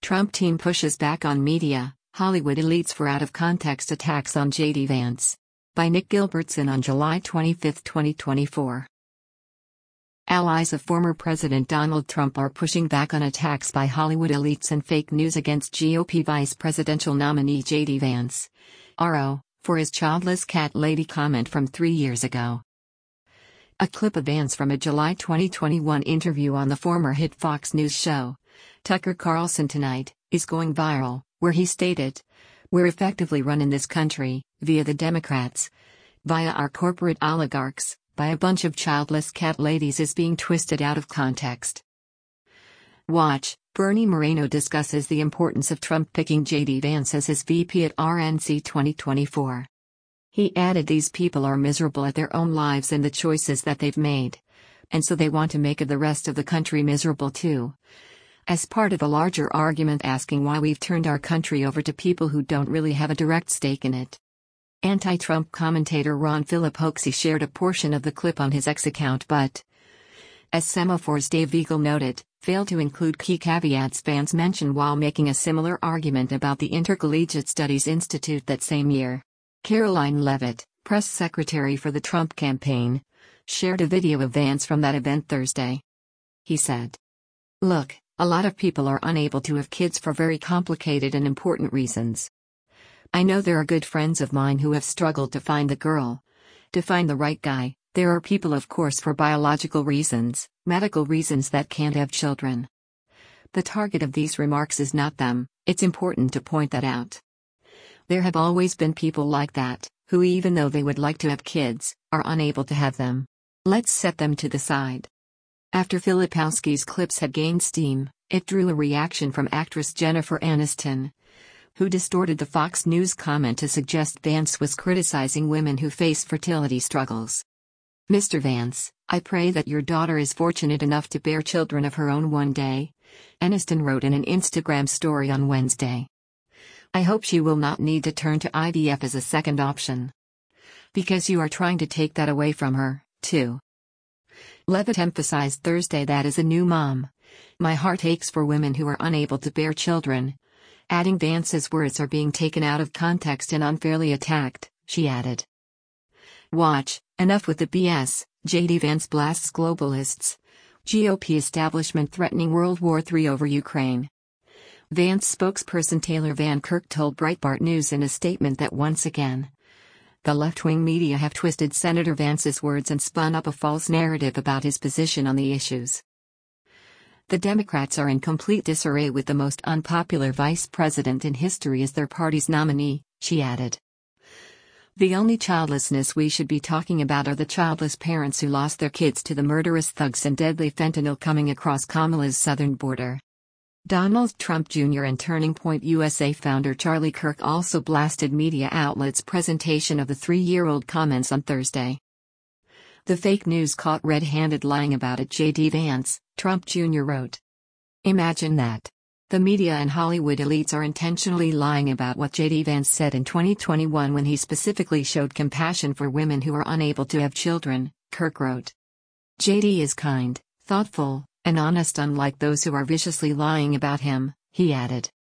Trump team pushes back on media, Hollywood elites for out-of-context attacks on J.D. Vance. By Nick Gilbertson on July 25, 2024. Allies of former President Donald Trump are pushing back on attacks by Hollywood elites and fake news against GOP vice presidential nominee J.D. Vance. RO, for his childless cat lady comment from 3 years ago. A clip of Vance from a July 2021 interview on the former hit Fox News show, Tucker Carlson Tonight, is going viral, where he stated, "We're effectively running this country, via the Democrats, via our corporate oligarchs, by a bunch of childless cat ladies," is being twisted out of context. Watch, Bernie Moreno discusses the importance of Trump picking J.D. Vance as his VP at RNC 2024. He added these people are miserable at their own lives and the choices that they've made. And so they want to make the rest of the country miserable too. As part of a larger argument asking why we've turned our country over to people who don't really have a direct stake in it. Anti-Trump commentator Ron Philip Hoaxie shared a portion of the clip on his X account but, as Semaphor's Dave Eagle noted, failed to include key caveats Vance mentioned while making a similar argument about the Intercollegiate Studies Institute that same year. Caroline Leavitt, press secretary for the Trump campaign, shared a video of Vance from that event Thursday. He said, "Look, a lot of people are unable to have kids for very complicated and important reasons. I know there are good friends of mine who have struggled to find the girl, to find the right guy. There are people, of course, for biological reasons, medical reasons that can't have children. The target of these remarks is not them, it's important to point that out. There have always been people like that, who even though they would like to have kids, are unable to have them. Let's set them to the side." After Filipowski's clips had gained steam, it drew a reaction from actress Jennifer Aniston, who distorted the Fox News comment to suggest Vance was criticizing women who face fertility struggles. "Mr. Vance, I pray that your daughter is fortunate enough to bear children of her own one day," Aniston wrote in an Instagram story on Wednesday. "I hope she will not need to turn to IVF as a second option. Because you are trying to take that away from her, too." Leavitt emphasized Thursday that as a new mom, "My heart aches for women who are unable to bear children," adding Vance's words are being taken out of context and unfairly attacked, she added. Watch, enough with the BS, J.D. Vance blasts globalists. GOP establishment threatening World War III over Ukraine. Vance spokesperson Taylor Van Kirk told Breitbart News in a statement that once again, the left-wing media have twisted Senator Vance's words and spun up a false narrative about his position on the issues. The Democrats are in complete disarray with the most unpopular vice president in history as their party's nominee, she added. The only childlessness we should be talking about are the childless parents who lost their kids to the murderous thugs and deadly fentanyl coming across Kamala's southern border. Donald Trump Jr. and Turning Point USA founder Charlie Kirk also blasted media outlets' presentation of the 3-year-old comments on Thursday. The fake news caught red-handed lying about it, J.D. Vance, Trump Jr. wrote. Imagine that. The media and Hollywood elites are intentionally lying about what J.D. Vance said in 2021 when he specifically showed compassion for women who are unable to have children, Kirk wrote. J.D. is kind, thoughtful, and honest, unlike those who are viciously lying about him, he added.